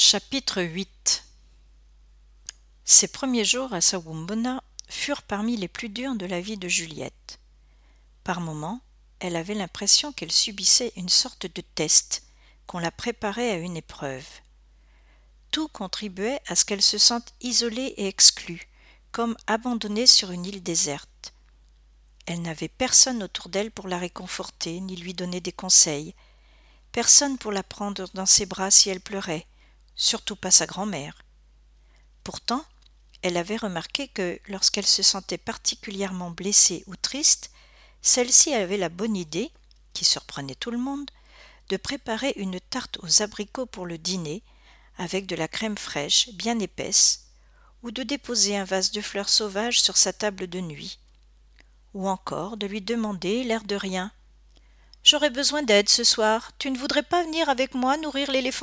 Chapitre 8. Ses premiers jours à Sawumbona furent parmi les plus durs de la vie de Juliette. Par moments, elle avait l'impression qu'elle subissait une sorte de test, qu'on la préparait à une épreuve. Tout contribuait à ce qu'elle se sente isolée et exclue, comme abandonnée sur une île déserte. Elle n'avait personne autour d'elle pour la réconforter ni lui donner des conseils, personne pour la prendre dans ses bras si elle pleurait, surtout pas sa grand-mère. Pourtant, elle avait remarqué que lorsqu'elle se sentait particulièrement blessée ou triste, celle-ci avait la bonne idée, qui surprenait tout le monde, de préparer une tarte aux abricots pour le dîner, avec de la crème fraîche bien épaisse, ou de déposer un vase de fleurs sauvages sur sa table de nuit, ou encore de lui demander, l'air de rien: « J'aurais besoin d'aide ce soir, tu ne voudrais pas venir avec moi nourrir l'éléphanteau ?»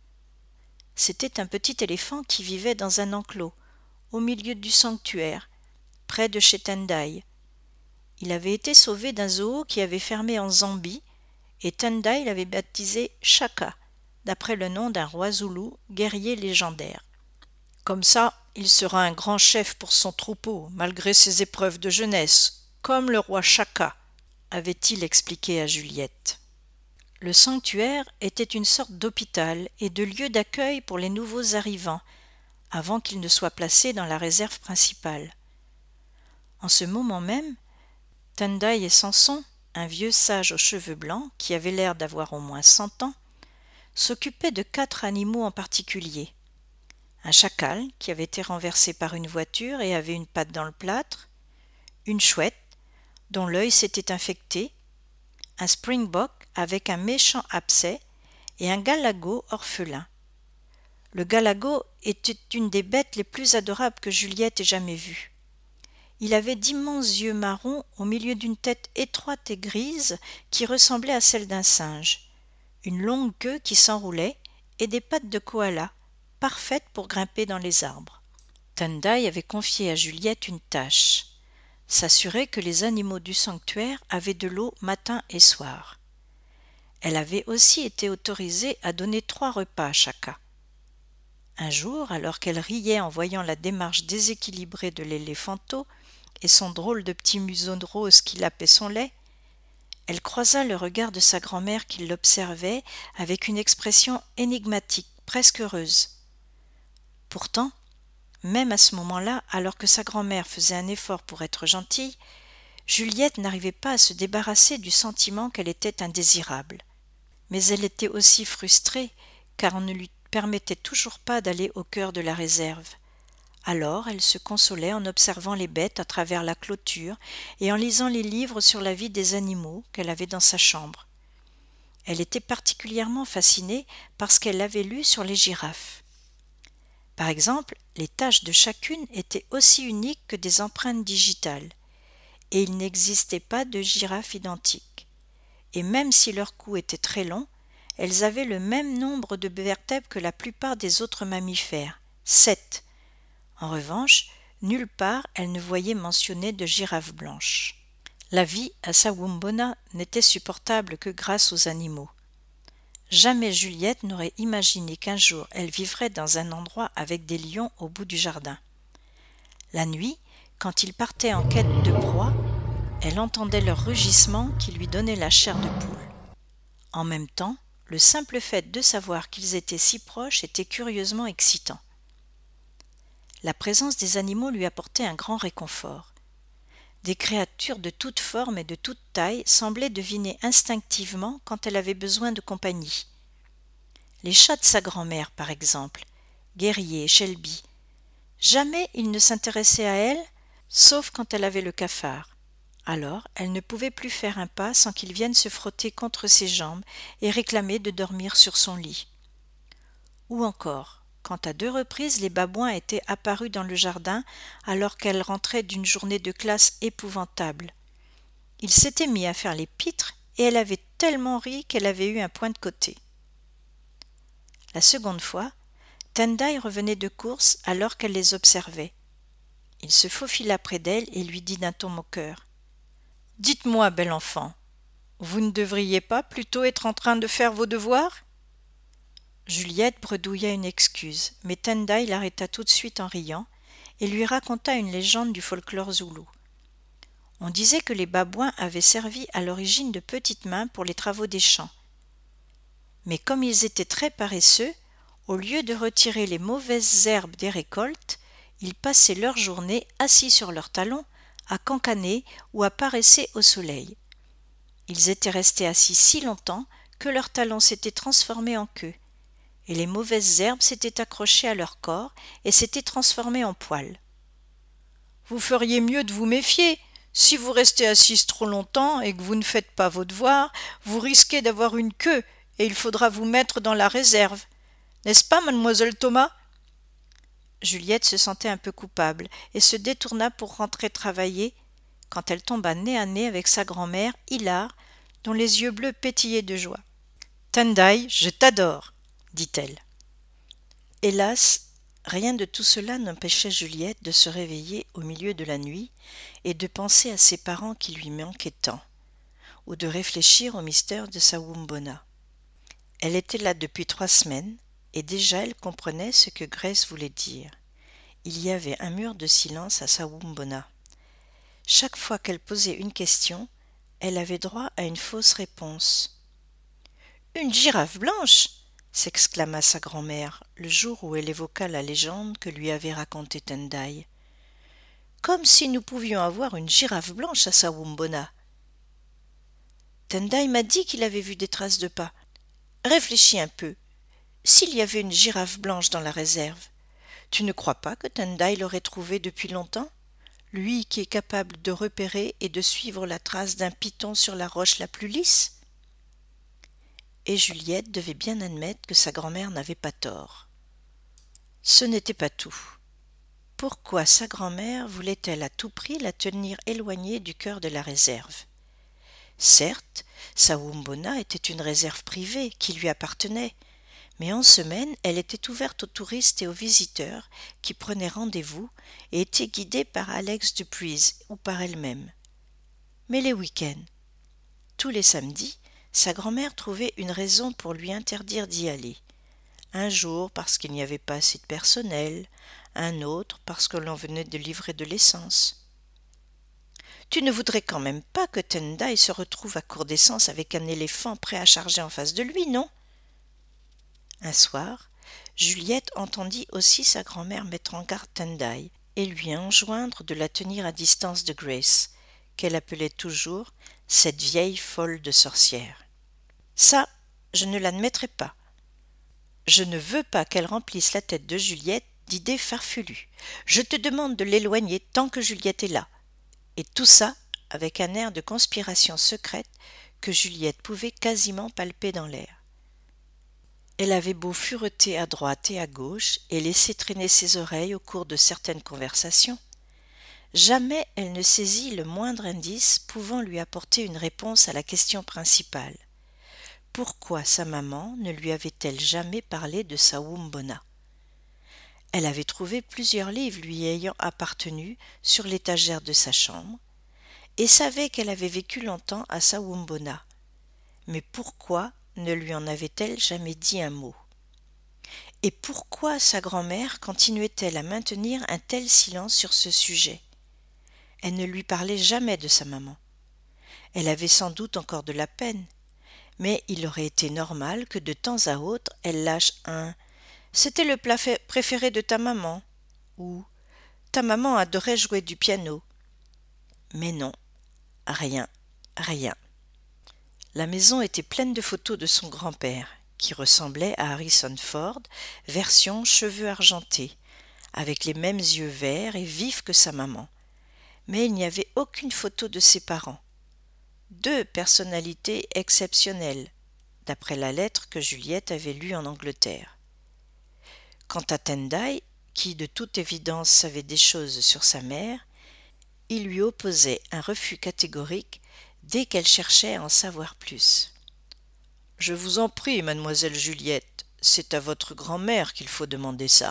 C'était un petit éléphant qui vivait dans un enclos, au milieu du sanctuaire, près de chez Tendai. Il avait été sauvé d'un zoo qui avait fermé en Zambie, et Tendai l'avait baptisé Shaka, d'après le nom d'un roi zoulou, guerrier légendaire. Comme ça, il sera un grand chef pour son troupeau, malgré ses épreuves de jeunesse, comme le roi Shaka, avait-il expliqué à Juliette. Le sanctuaire était une sorte d'hôpital et de lieu d'accueil pour les nouveaux arrivants, avant qu'ils ne soient placés dans la réserve principale. En ce moment même, Tendai et Samson, un vieux sage aux cheveux blancs qui avait l'air d'avoir au moins 100 ans, s'occupaient de 4 animaux en particulier. Un chacal qui avait été renversé par une voiture et avait une patte dans le plâtre, une chouette dont l'œil s'était infecté, un springbok avec un méchant abcès et un galago orphelin. Le galago était une des bêtes les plus adorables que Juliette ait jamais vues. Il avait d'immenses yeux marrons au milieu d'une tête étroite et grise qui ressemblait à celle d'un singe, une longue queue qui s'enroulait et des pattes de koala, parfaites pour grimper dans les arbres. Tendai avait confié à Juliette une tâche: s'assurer que les animaux du sanctuaire avaient de l'eau matin et soir. Elle avait aussi été autorisée à donner 3 repas à Shaka. Un jour, alors qu'elle riait en voyant la démarche déséquilibrée de l'éléphanteau et son drôle de petit museau rose qui lapait son lait, elle croisa le regard de sa grand-mère qui l'observait avec une expression énigmatique, presque heureuse. Pourtant, même à ce moment-là, alors que sa grand-mère faisait un effort pour être gentille, Juliette n'arrivait pas à se débarrasser du sentiment qu'elle était indésirable. Mais elle était aussi frustrée, car on ne lui permettait toujours pas d'aller au cœur de la réserve. Alors elle se consolait en observant les bêtes à travers la clôture et en lisant les livres sur la vie des animaux qu'elle avait dans sa chambre. Elle était particulièrement fascinée par ce qu'elle avait lu sur les girafes. Par exemple, les taches de chacune étaient aussi uniques que des empreintes digitales, et il n'existait pas de girafes identiques. Et même si leur cou était très long, elles avaient le même nombre de vertèbres que la plupart des autres mammifères, 7. En revanche, nulle part elle ne voyait mentionner de girafe blanche. La vie à Sawumbona n'était supportable que grâce aux animaux. Jamais Juliette n'aurait imaginé qu'un jour elle vivrait dans un endroit avec des lions au bout du jardin. La nuit, quand ils partaient en quête de proie, elle entendait leur rugissement qui lui donnait la chair de poule. En même temps, le simple fait de savoir qu'ils étaient si proches était curieusement excitant. La présence des animaux lui apportait un grand réconfort. Des créatures de toutes formes et de toutes tailles semblaient deviner instinctivement quand elle avait besoin de compagnie. Les chats de sa grand-mère, par exemple, Guerrier et Shelby. Jamais ils ne s'intéressaient à elle, sauf quand elle avait le cafard. Alors, elle ne pouvait plus faire un pas sans qu'il vienne se frotter contre ses jambes et réclamer de dormir sur son lit. Ou encore, quand à 2 reprises les babouins étaient apparus dans le jardin alors qu'elle rentrait d'une journée de classe épouvantable. Ils s'étaient mis à faire les pitres et elle avait tellement ri qu'elle avait eu un point de côté. La seconde fois, Tendai revenait de course alors qu'elle les observait. Il se faufila près d'elle et lui dit d'un ton moqueur: « Dites-moi, bel enfant, vous ne devriez pas plutôt être en train de faire vos devoirs ?» Juliette bredouilla une excuse, mais Tendai l'arrêta tout de suite en riant et lui raconta une légende du folklore zoulou. On disait que les babouins avaient servi à l'origine de petites mains pour les travaux des champs. Mais comme ils étaient très paresseux, au lieu de retirer les mauvaises herbes des récoltes, ils passaient leur journée assis sur leurs talons, à cancaner ou à paresser au soleil. Ils étaient restés assis si longtemps que leurs talons s'étaient transformés en queue, et les mauvaises herbes s'étaient accrochées à leur corps et s'étaient transformées en poils. « Vous feriez mieux de vous méfier. Si vous restez assise trop longtemps et que vous ne faites pas vos devoirs, vous risquez d'avoir une queue et il faudra vous mettre dans la réserve. N'est-ce pas, mademoiselle Thomas ?» Juliette se sentait un peu coupable et se détourna pour rentrer travailler quand elle tomba nez à nez avec sa grand-mère, Hilar, dont les yeux bleus pétillaient de joie. « Tendai, je t'adore !» dit-elle. Hélas, rien de tout cela n'empêchait Juliette de se réveiller au milieu de la nuit et de penser à ses parents qui lui manquaient tant, ou de réfléchir au mystère de Sawumbona. Elle était là depuis 3 semaines, et déjà elle comprenait ce que Grace voulait dire. Il y avait un mur de silence à Sawumbona. Chaque fois qu'elle posait une question, elle avait droit à une fausse réponse. « Une girafe blanche !» s'exclama sa grand-mère le jour où elle évoqua la légende que lui avait racontée Tendai. « Comme si nous pouvions avoir une girafe blanche à Sawumbona. » Tendai m'a dit qu'il avait vu des traces de pas. Réfléchis un peu. S'il y avait une girafe blanche dans la réserve, tu ne crois pas que Tendai l'aurait trouvée depuis longtemps, lui qui est capable de repérer et de suivre la trace d'un python sur la roche la plus lisse ? Et Juliette devait bien admettre que sa grand-mère n'avait pas tort. Ce n'était pas tout. Pourquoi sa grand-mère voulait-elle à tout prix la tenir éloignée du cœur de la réserve ? Certes, Sawumbona était une réserve privée qui lui appartenait, mais en semaine, elle était ouverte aux touristes et aux visiteurs qui prenaient rendez-vous et étaient guidés par Alex Dupuis ou par elle-même. Mais les week-ends, tous les samedis, sa grand-mère trouvait une raison pour lui interdire d'y aller. Un jour parce qu'il n'y avait pas assez de personnel, un autre parce que l'on venait de livrer de l'essence. « Tu ne voudrais quand même pas que Tendai se retrouve à court d'essence avec un éléphant prêt à charger en face de lui, non ?» Un soir, Juliette entendit aussi sa grand-mère mettre en garde Tendai et lui enjoindre de la tenir à distance de Grace, qu'elle appelait toujours cette vieille folle de sorcière. Ça, je ne l'admettrai pas. Je ne veux pas qu'elle remplisse la tête de Juliette d'idées farfelues. Je te demande de l'éloigner tant que Juliette est là. Et tout ça avec un air de conspiration secrète que Juliette pouvait quasiment palper dans l'air. Elle avait beau fureter à droite et à gauche et laisser traîner ses oreilles au cours de certaines conversations, jamais elle ne saisit le moindre indice pouvant lui apporter une réponse à la question principale. Pourquoi sa maman ne lui avait-elle jamais parlé de Sawumbona ? Elle avait trouvé plusieurs livres lui ayant appartenu sur l'étagère de sa chambre et savait qu'elle avait vécu longtemps à Sawumbona. Mais pourquoi ne lui en avait-elle jamais dit un mot ? Et pourquoi sa grand-mère continuait-elle à maintenir un tel silence sur ce sujet ? Elle ne lui parlait jamais de sa maman. Elle avait sans doute encore de la peine, mais il aurait été normal que de temps à autre elle lâche un « C'était le plat préféré de ta maman » ou « Ta maman adorait jouer du piano ». Mais non, rien, rien. La maison était pleine de photos de son grand-père, qui ressemblait à Harrison Ford, version cheveux argentés, avec les mêmes yeux verts et vifs que sa maman. Mais il n'y avait aucune photo de ses parents. 2 personnalités exceptionnelles, d'après la lettre que Juliette avait lue en Angleterre. Quant à Tendai, qui de toute évidence savait des choses sur sa mère, il lui opposait un refus catégorique dès qu'elle cherchait à en savoir plus. « Je vous en prie, mademoiselle Juliette, c'est à votre grand-mère qu'il faut demander ça. »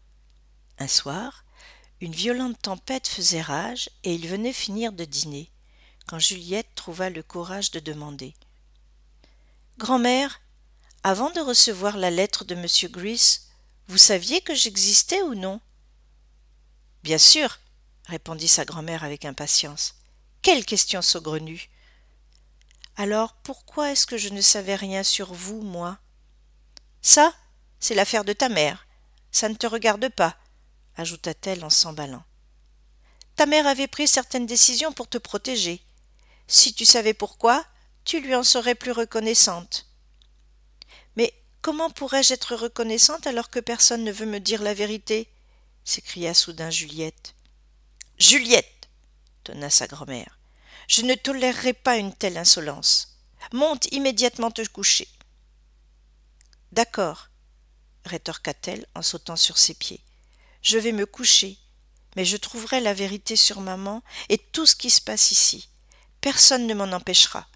Un soir, une violente tempête faisait rage et ils venaient finir de dîner, quand Juliette trouva le courage de demander. « Grand-mère, Avant de recevoir la lettre de M. Gris, vous saviez que j'existais ou non? Bien sûr, répondit sa grand-mère avec impatience. Quelle question saugrenue! Alors pourquoi est-ce que je ne savais rien sur vous, moi? Ça, c'est l'affaire de ta mère. Ça ne te regarde pas, ajouta-t-elle en s'emballant. Ta mère avait pris certaines décisions pour te protéger. Si tu savais pourquoi, tu lui en serais plus reconnaissante. Mais comment pourrais-je être reconnaissante alors que personne ne veut me dire la vérité? S'écria soudain Juliette. Juliette, tonna sa grand-mère, je ne tolérerai pas une telle insolence. Monte immédiatement te coucher. D'accord, rétorqua-t-elle en sautant sur ses pieds. Je vais me coucher, mais je trouverai la vérité sur maman et tout ce qui se passe ici. Personne ne m'en empêchera.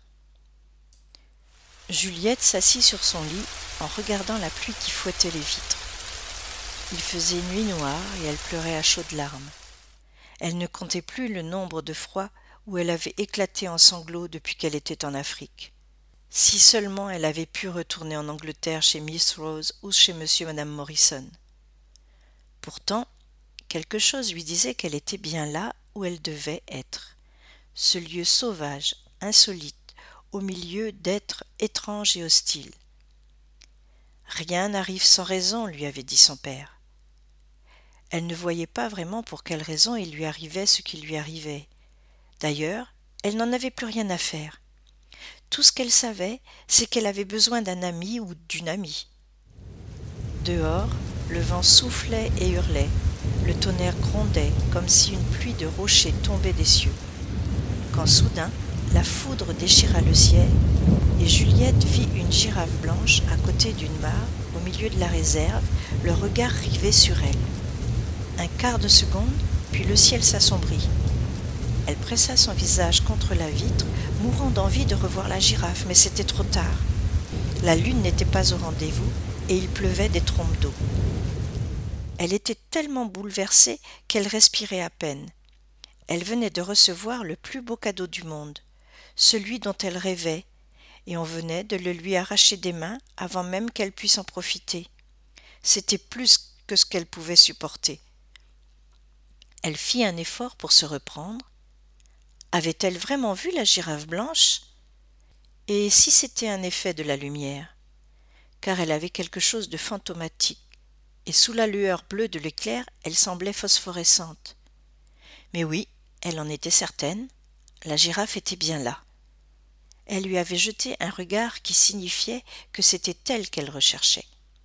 Juliette s'assit sur son lit en regardant la pluie qui fouettait les vitres. Il faisait nuit noire et elle pleurait à chaudes larmes. Elle ne comptait plus le nombre de fois où elle avait éclaté en sanglots depuis qu'elle était en Afrique. Si seulement elle avait pu retourner en Angleterre chez Miss Rose ou chez monsieur et madame Morrison. Pourtant, quelque chose lui disait qu'elle était bien là où elle devait être. Ce lieu sauvage, insolite, au milieu d'êtres étranges et hostiles. Rien n'arrive sans raison, lui avait dit son père. Elle ne voyait pas vraiment pour quelle raison il lui arrivait ce qui lui arrivait. D'ailleurs, elle n'en avait plus rien à faire. Tout ce qu'elle savait, c'est qu'elle avait besoin d'un ami ou d'une amie. Dehors, le vent soufflait et hurlait, le tonnerre grondait comme si une pluie de rochers tombait des cieux. Quand soudain, la foudre déchira le ciel et Juliette vit une girafe blanche à côté d'une mare, au milieu de la réserve, le regard rivé sur elle. Un quart de seconde, puis le ciel s'assombrit. Elle pressa son visage contre la vitre, mourant d'envie de revoir la girafe, mais c'était trop tard. La lune n'était pas au rendez-vous et il pleuvait des trombes d'eau. Elle était tellement bouleversée qu'elle respirait à peine. Elle venait de recevoir le plus beau cadeau du monde, celui dont elle rêvait, et on venait de le lui arracher des mains avant même qu'elle puisse en profiter. C'était plus que ce qu'elle pouvait supporter. Elle fit un effort pour se reprendre. Avait-elle vraiment vu la girafe blanche? Et si c'était un effet de la lumière? Car elle avait quelque chose de fantomatique, et sous la lueur bleue de l'éclair, elle semblait phosphorescente. Mais oui, elle en était certaine, la girafe était bien là. Elle lui avait jeté un regard qui signifiait que c'était elle qu'elle recherchait.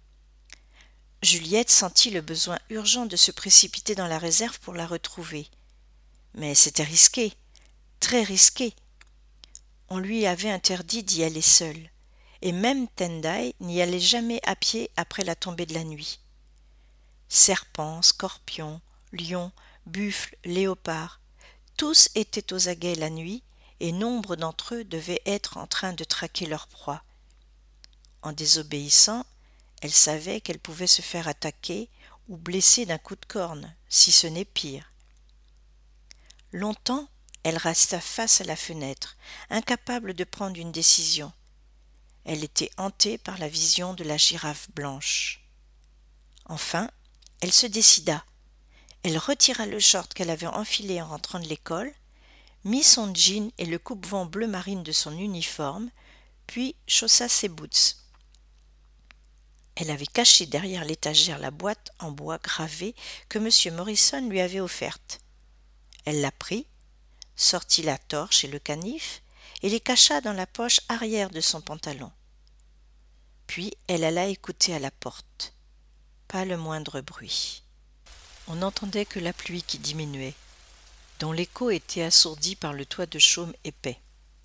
Juliette sentit le besoin urgent de se précipiter dans la réserve pour la retrouver. Mais c'était risqué, très risqué. On lui avait interdit d'y aller seule, et même Tendai n'y allait jamais à pied après la tombée de la nuit. Serpents, scorpions, lions, buffles, léopards, tous étaient aux aguets la nuit, et nombre d'entre eux devaient être en train de traquer leur proie. En désobéissant, elle savait qu'elle pouvait se faire attaquer ou blesser d'un coup de corne, si ce n'est pire. Longtemps, elle resta face à la fenêtre, incapable de prendre une décision. Elle était hantée par la vision de la girafe blanche. Enfin, elle se décida. Elle retira le short qu'elle avait enfilé en rentrant de l'école, mit son jean et le coupe-vent bleu marine de son uniforme, puis chaussa ses boots. Elle avait caché derrière l'étagère la boîte en bois gravé que M. Morrison lui avait offerte. Elle la prit, sortit la torche et le canif et les cacha dans la poche arrière de son pantalon. Puis elle alla écouter à la porte. Pas le moindre bruit. On n'entendait que la pluie qui diminuait, dont l'écho était assourdi par le toit de chaume épais.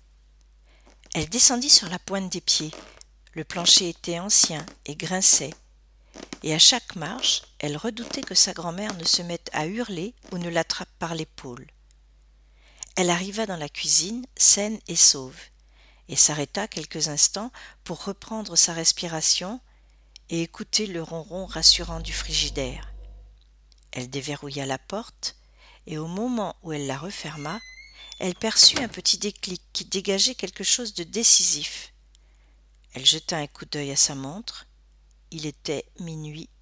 Elle descendit sur la pointe des pieds. Le plancher était ancien et grinçait, et à chaque marche, elle redoutait que sa grand-mère ne se mette à hurler ou ne l'attrape par l'épaule. Elle arriva dans la cuisine, saine et sauve, et s'arrêta quelques instants pour reprendre sa respiration et écouter le ronron rassurant du frigidaire. Elle déverrouilla la porte, et au moment où elle la referma, elle perçut un petit déclic qui dégageait quelque chose de décisif. Elle jeta un coup d'œil à sa montre. Il était minuit